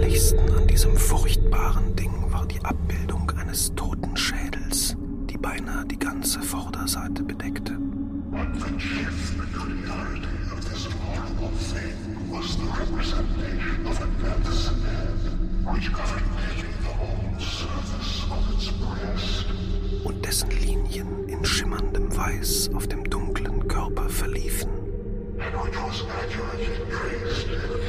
Auffälligsten an diesem furchtbaren Ding war die Abbildung eines toten Schädels, die beinahe die ganze Vorderseite bedeckte. But the chief peculiarity of this horrible thing was the representation of an medicine head, which covered nearly the whole surface of its breast. Und dessen Linien in schimmerndem Weiß auf dem dunklen Körper verliefen. And which was accurately traced in